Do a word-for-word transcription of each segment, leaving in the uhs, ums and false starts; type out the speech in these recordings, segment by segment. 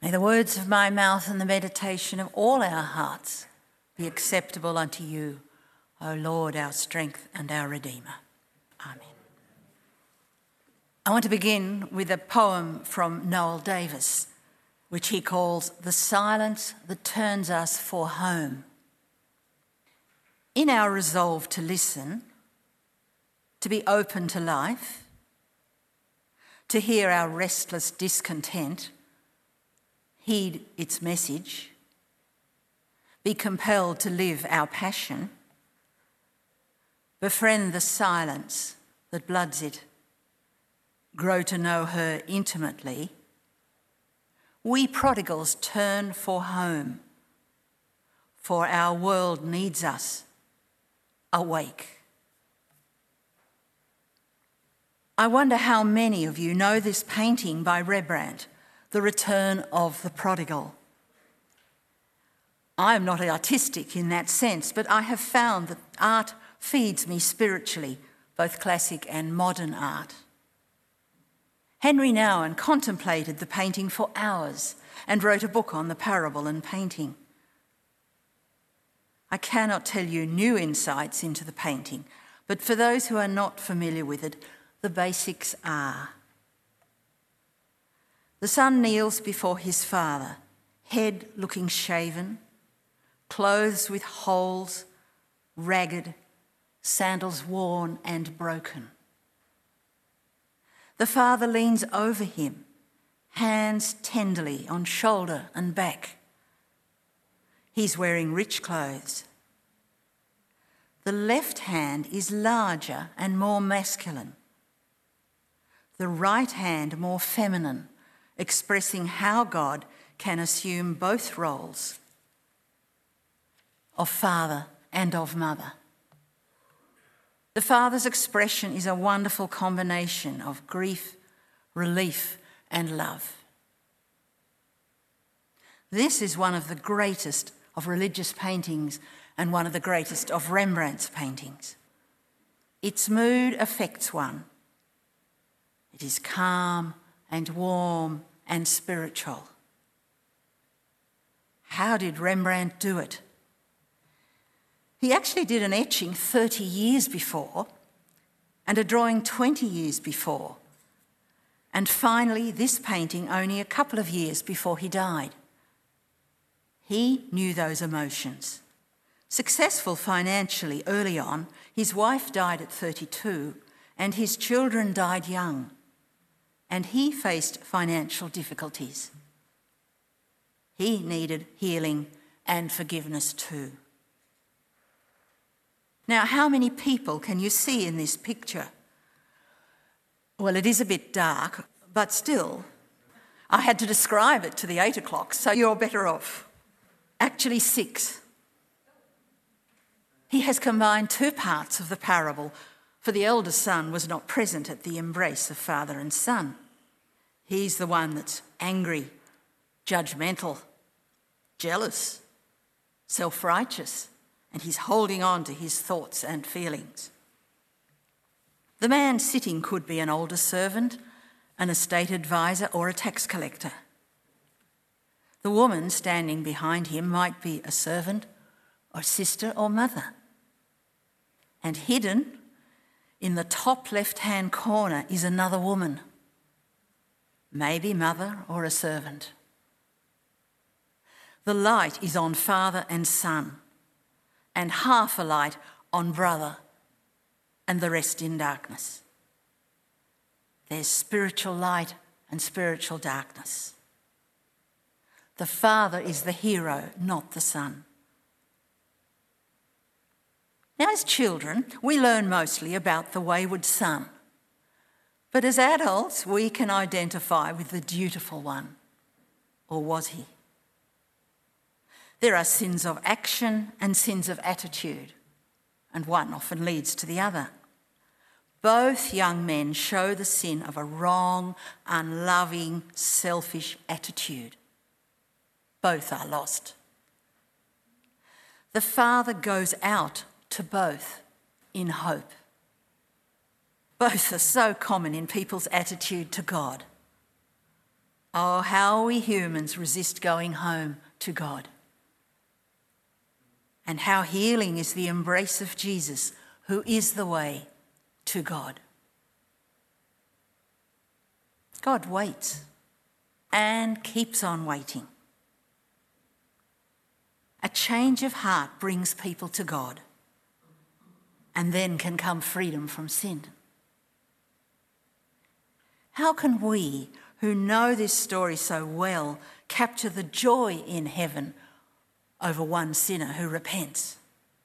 May the words of my mouth and the meditation of all our hearts be acceptable unto you, O Lord, our strength and our Redeemer. Amen. I want to begin with a poem from Noel Davis, which he calls The Silence That Turns Us for Home. In our resolve to listen, to be open to life, to hear our restless discontent, heed its message, be compelled to live our passion, befriend the silence that bloods it, grow to know her intimately, we prodigals turn for home, for our world needs us awake. I wonder how many of you know this painting by Rembrandt, The Return of the Prodigal. I am not artistic in that sense, but I have found that art feeds me spiritually, both classic and modern art. Henry Nouwen contemplated the painting for hours and wrote a book on the parable and painting. I cannot tell you new insights into the painting, but for those who are not familiar with it, the basics are: the son kneels before his father, head looking shaven, clothes with holes, ragged, sandals worn and broken. The father leans over him, hands tenderly on shoulder and back. He's wearing rich clothes. The left hand is larger and more masculine. The right hand more feminine, expressing how God can assume both roles of father and of mother. The father's expression is a wonderful combination of grief, relief, and love. This is one of the greatest of religious paintings and one of the greatest of Rembrandt's paintings. Its mood affects one. It is calm and warm and spiritual. How did Rembrandt do it? He actually did an etching thirty years before and a drawing twenty years before, and finally this painting only a couple of years before he died. He knew those emotions. Successful financially early on, his wife died at thirty-two and his children died young, and he faced financial difficulties. He needed healing and forgiveness too. Now, how many people can you see in this picture? Well, it is a bit dark, but still, I had to describe it to the eight o'clock, so you're better off. Actually, six. He has combined two parts of the parable, for the elder son was not present at the embrace of father and son. He's the one that's angry, judgmental, jealous, self-righteous, and he's holding on to his thoughts and feelings. The man sitting could be an older servant, an estate advisor, or a tax collector. The woman standing behind him might be a servant, or sister, or mother. And hidden in the top left-hand corner is another woman, maybe mother or a servant. The light is on father and son, and half a light on brother, and the rest in darkness. There's spiritual light and spiritual darkness. The father is the hero, not the son. Now, as children, we learn mostly about the wayward son. But as adults, we can identify with the dutiful one. Or was he? There are sins of action and sins of attitude, and one often leads to the other. Both young men show the sin of a wrong, unloving, selfish attitude. Both are lost. The father goes out to both in hope. Both are so common in people's attitude to God. Oh, how we humans resist going home to God. And how healing is the embrace of Jesus, who is the way to God. God waits and keeps on waiting. A change of heart brings people to God, and then can come freedom from sin. How can we, who know this story so well, capture the joy in heaven over one sinner who repents?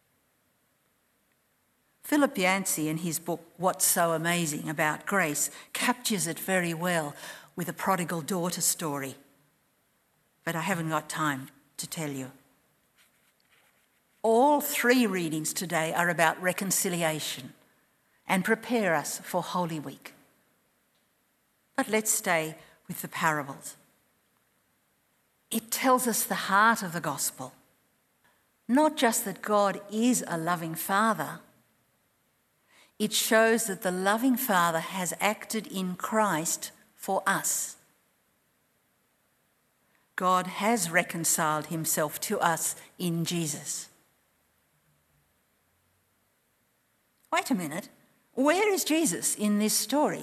Philip Yancey, in his book What's So Amazing About Grace, captures it very well with a prodigal daughter story. But I haven't got time to tell you. All three readings today are about reconciliation and prepare us for Holy Week. But let's stay with the parables. It tells us the heart of the gospel. Not just that God is a loving Father. It shows that the loving Father has acted in Christ for us. God has reconciled himself to us in Jesus. Wait a minute. Where is Jesus in this story?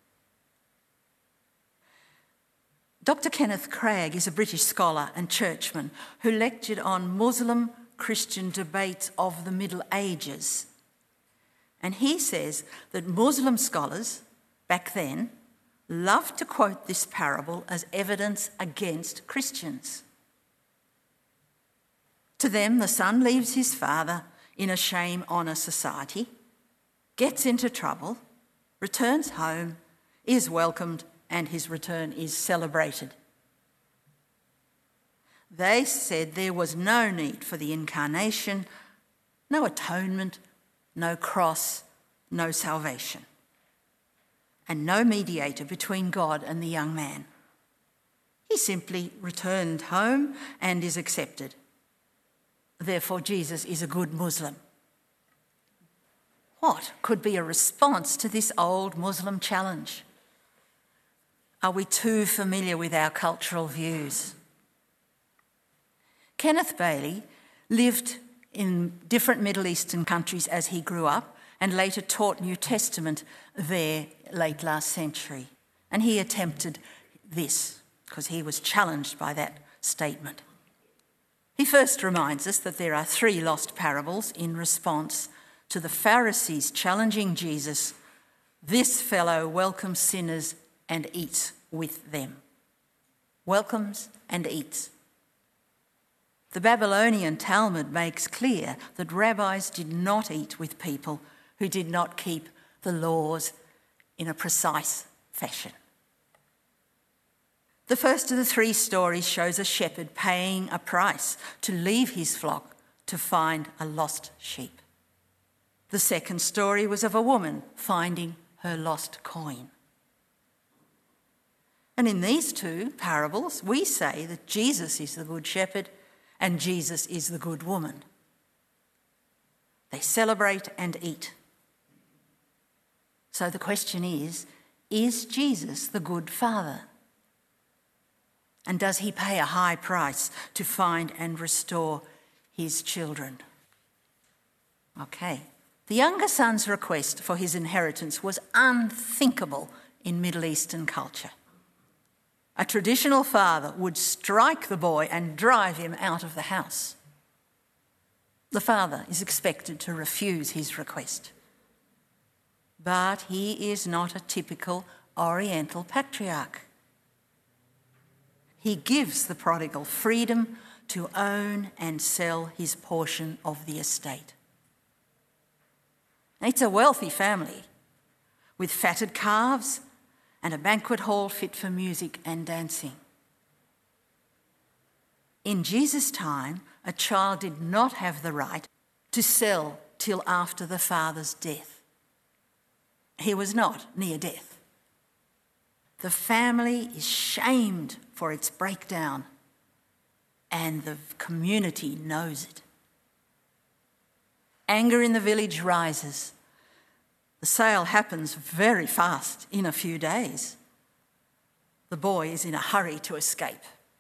Doctor Kenneth Cragg is a British scholar and churchman who lectured on Muslim-Christian debates of the Middle Ages. And he says that Muslim scholars back then loved to quote this parable as evidence against Christians. To them, the son leaves his father in a shame-honour society, gets into trouble, returns home, is welcomed, and his return is celebrated. They said there was no need for the incarnation, no atonement, no cross, no salvation, and no mediator between God and the young man. He simply returned home and is accepted. Therefore, Jesus is a good Muslim. What could be a response to this old Muslim challenge? Are we too familiar with our cultural views? Kenneth Bailey lived in different Middle Eastern countries as he grew up and later taught New Testament there late last century. And he attempted this because he was challenged by that statement. He first reminds us that there are three lost parables in response to the Pharisees challenging Jesus. This fellow welcomes sinners and eats with them. Welcomes and eats. The Babylonian Talmud makes clear that rabbis did not eat with people who did not keep the laws in a precise fashion. The first of the three stories shows a shepherd paying a price to leave his flock to find a lost sheep. The second story was of a woman finding her lost coin. And in these two parables, we say that Jesus is the good shepherd and Jesus is the good woman. They celebrate and eat. So the question is, is Jesus the good father? And does he pay a high price to find and restore his children? Okay. The younger son's request for his inheritance was unthinkable in Middle Eastern culture. A traditional father would strike the boy and drive him out of the house. The father is expected to refuse his request. But he is not a typical Oriental patriarch. He gives the prodigal freedom to own and sell his portion of the estate. It's a wealthy family with fatted calves and a banquet hall fit for music and dancing. In Jesus' time, a child did not have the right to sell till after the father's death. He was not near death. The family is shamed for its breakdown, and the community knows it. Anger in the village rises. The sale happens very fast, in a few days. The boy is in a hurry to escape.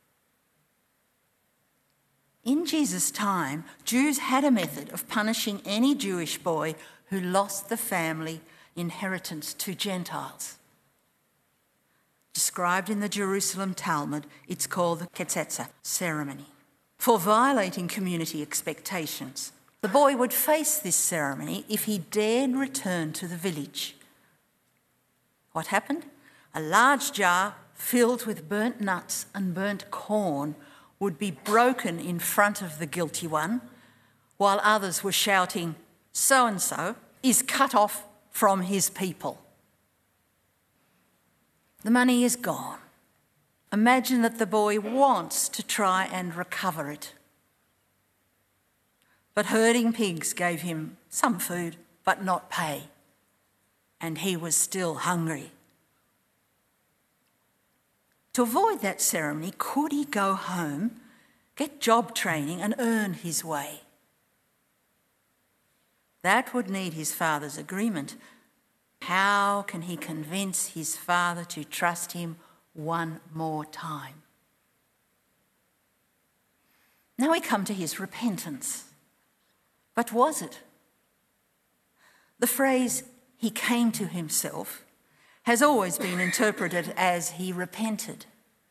In Jesus' time, Jews had a method of punishing any Jewish boy who lost the family inheritance to Gentiles. Described in the Jerusalem Talmud, it's called the Ketzetza ceremony. For violating community expectations, the boy would face this ceremony if he dared return to the village. What happened? A large jar filled with burnt nuts and burnt corn would be broken in front of the guilty one, while others were shouting, "So-and-so is cut off from his people." The money is gone. Imagine that the boy wants to try and recover it. But herding pigs gave him some food, but not pay, and he was still hungry. To avoid that ceremony, could he go home, get job training and earn his way? That would need his father's agreement. How can he convince his father to trust him one more time? Now we come to his repentance. But was it? The phrase, "he came to himself," has always been interpreted as he repented.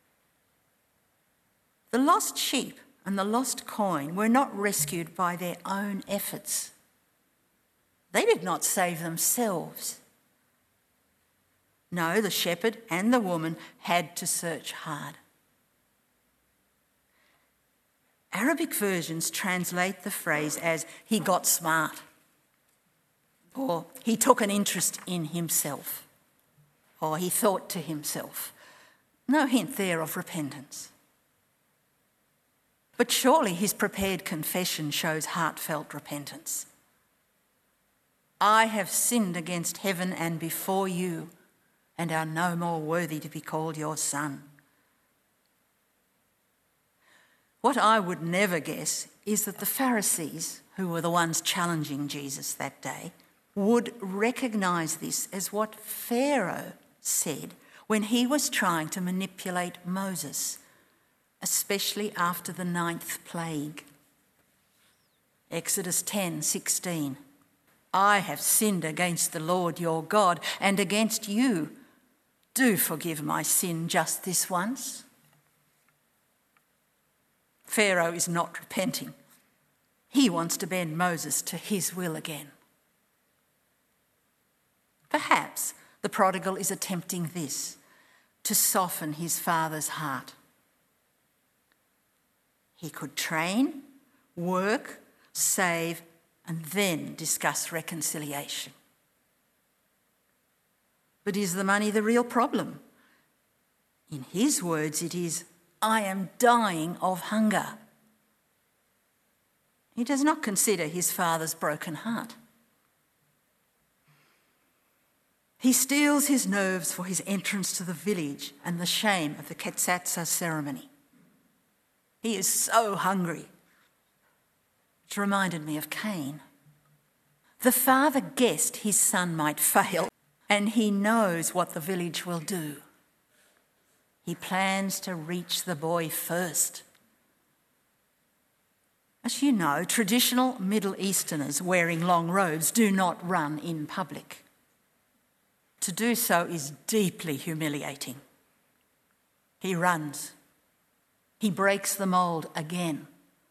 The lost sheep and the lost coin were not rescued by their own efforts. They did not save themselves. No, the shepherd and the woman had to search hard. Arabic versions translate the phrase as "he got smart," or "he took an interest in himself," or "he thought to himself." No hint there of repentance. But surely his prepared confession shows heartfelt repentance. "I have sinned against heaven and before you, and are no more worthy to be called your son." What I would never guess is that the Pharisees, who were the ones challenging Jesus that day, would recognise this as what Pharaoh said when he was trying to manipulate Moses, especially after the ninth plague. Exodus ten sixteen. "I have sinned against the Lord your God and against you. Do forgive my sin just this once." Pharaoh is not repenting. He wants to bend Moses to his will again. Perhaps the prodigal is attempting this to soften his father's heart. He could train, work, save, and then discuss reconciliation. But is the money the real problem? In his words, it is, "I am dying of hunger." He does not consider his father's broken heart. He steels his nerves for his entrance to the village and the shame of the Ketzetza ceremony. He is so hungry. It reminded me of Cain. The father guessed his son might fail, and he knows what the village will do. He plans to reach the boy first. As you know, traditional Middle Easterners wearing long robes do not run in public. To do so is deeply humiliating. He runs. He breaks the mould again.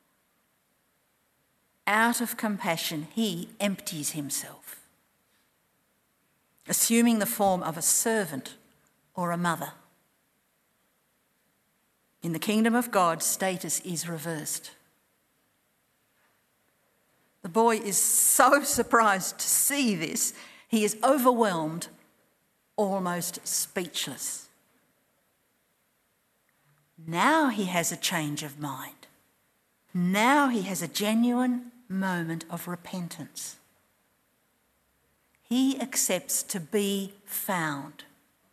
Out of compassion, he empties himself, assuming the form of a servant or a mother. In the kingdom of God, status is reversed. The boy is so surprised to see this, he is overwhelmed, almost speechless. Now he has a change of mind. Now he has a genuine moment of repentance. He accepts to be found.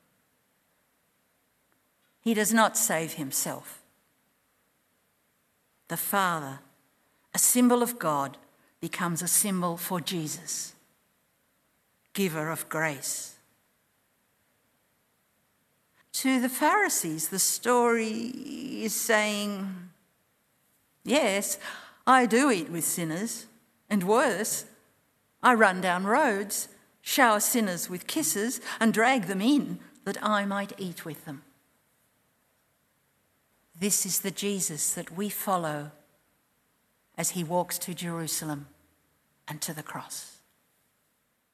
He does not save himself. The Father, a symbol of God, becomes a symbol for Jesus, giver of grace. To the Pharisees, the story is saying, yes, I do eat with sinners, and worse, I run down roads, shower sinners with kisses, and drag them in that I might eat with them. This is the Jesus that we follow as he walks to Jerusalem and to the cross.